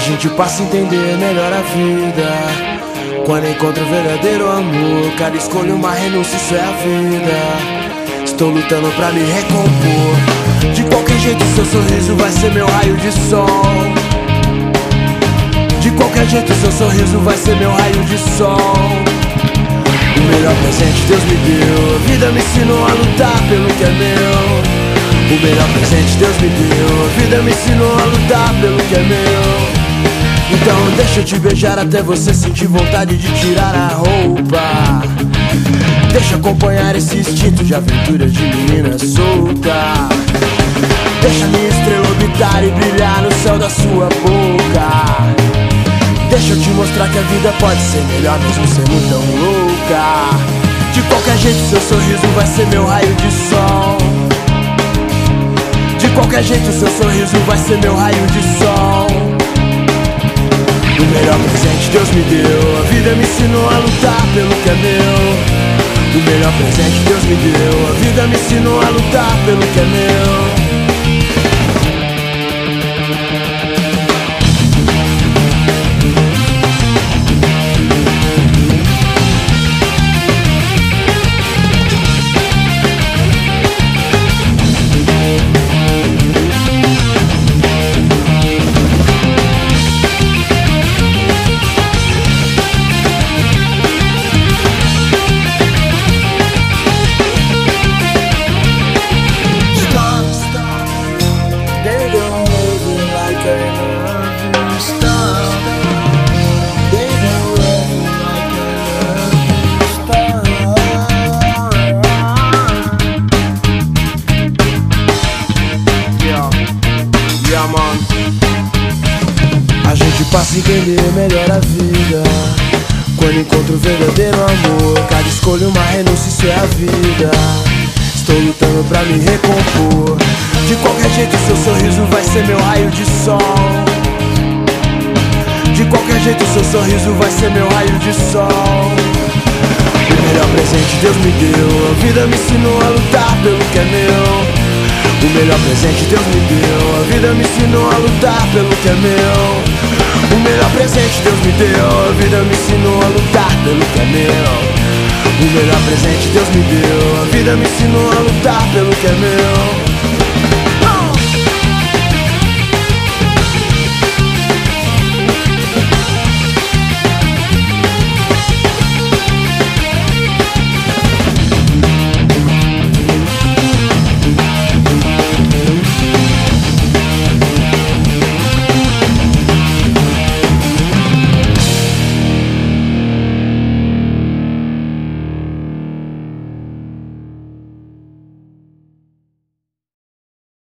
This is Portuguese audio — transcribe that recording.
gente passa a entender melhor a vida quando encontra o verdadeiro amor. Cada escolha uma renúncia, isso é a vida. Estou lutando pra me recompor. De qualquer jeito seu sorriso vai ser meu raio de sol. De qualquer jeito seu sorriso vai ser meu raio de sol. O melhor presente Deus me deu. A vida me ensinou a lutar pelo que é meu. O melhor presente Deus me deu. A vida me ensinou a lutar pelo que é meu. Então deixa eu te beijar até você sentir vontade de tirar a roupa. Deixa eu acompanhar esse instinto de aventura de menina solta. Deixa minha estrela orbitar e brilhar no céu da sua boca. Deixa eu te mostrar que a vida pode ser melhor mesmo sendo tão louca. De qualquer jeito seu sorriso vai ser meu raio de sol. De qualquer jeito seu sorriso vai ser meu raio de sol. O melhor presente Deus me deu. A vida me ensinou a lutar pelo que é meu. O melhor presente Deus me deu. A vida me ensinou a lutar pelo que é meu. A gente passa a entender melhor a vida quando encontra o verdadeiro amor. Cada escolha uma renúncia, isso é a vida. Estou lutando pra me recompor. De qualquer jeito seu sorriso vai ser meu raio de sol. De qualquer jeito seu sorriso vai ser meu raio de sol. O melhor presente Deus me deu. A vida me ensinou a lutar pelo que é meu. O melhor presente Deus me deu. A vida me ensinou a lutar pelo que é meu. O melhor presente Deus me deu. A vida me ensinou a lutar pelo que é meu. O melhor presente Deus me deu. A vida me ensinou a lutar pelo que é meu.